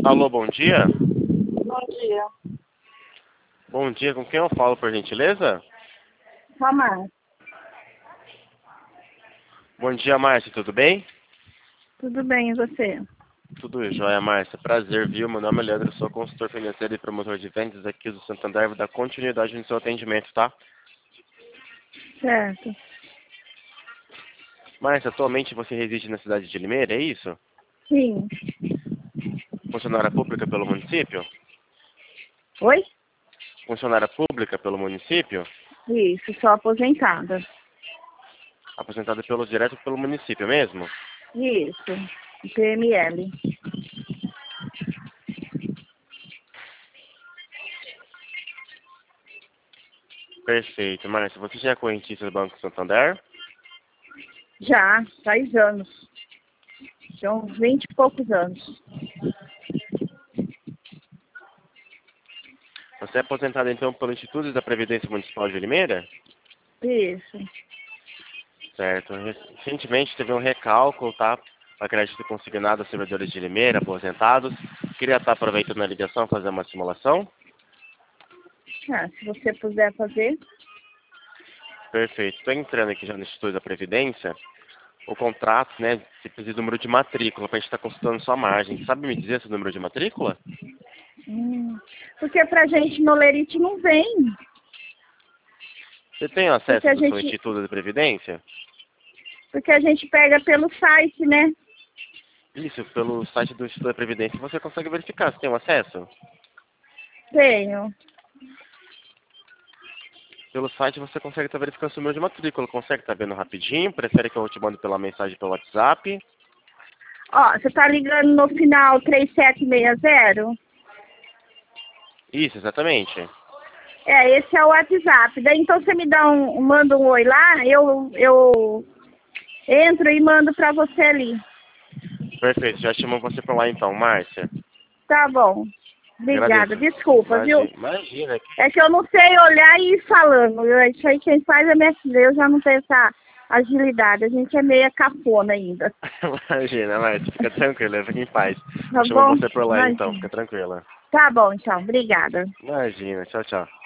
Alô, bom dia. Bom dia. Bom dia, com quem eu falo, por gentileza? Mamãe, Bom dia, Márcia, tudo bem? tudo bem e você? Tudo jóia, Márcia. Prazer, viu? Meu nome é Leandro, sou consultor financeiro e promotor de vendas aqui do Santander. Vou dar continuidade no seu atendimento, tá? Certo. Márcia, atualmente você reside na cidade de Limeira, é isso? Sim. Funcionária pública pelo município? Oi? Funcionária pública pelo município? Isso, sou aposentada. Aposentada direto pelo município mesmo? Isso, PML. Perfeito. Márcia, você já é correntista do Banco Santander? Já, faz anos. Já uns 20 e poucos anos. Você é aposentada, então, pelo Instituto da Previdência Municipal de Limeira? Isso. Certo. Recentemente teve um recálculo, tá? Para crédito consignado a servidores de Limeira, aposentados. Queria estar aproveitando a ligação, fazer uma simulação. Ah, se você puder fazer. Perfeito. Estou entrando aqui já no Instituto da Previdência. O contrato, né? Você precisa do número de matrícula para a gente estar consultando sua margem. Sabe me dizer esse número de matrícula? Porque pra gente no Lerite não vem. Você tem acesso Porque a do seu gente, Instituto da Previdência? porque a gente pega pelo site, né? Isso, pelo site do Instituto da Previdência você consegue verificar. Você tem um acesso? Tenho. Pelo site você consegue estar verificando seu número de matrícula. Consegue estar vendo rapidinho? Prefere que eu te mande pela mensagem pelo WhatsApp? Ó, você tá ligando no final 3760? Isso, exatamente. É, esse é o WhatsApp. Daí então você me dá manda um oi lá, eu entro e mando pra você ali. Perfeito, já chamo você por lá então, Márcia. Tá bom. Obrigada. Agradeço. Desculpa, viu? Imagina. É que eu não sei olhar e ir falando. Isso aí quem faz é minha filha. Eu já não tenho essa agilidade. A gente é meia cafona ainda. Imagina, Márcia. Fica tranquila, fica em paz. Tá Chamo bom? você por lá então, Imagina. fica tranquila. Tá bom, então. Obrigada. Imagina, tchau, tchau.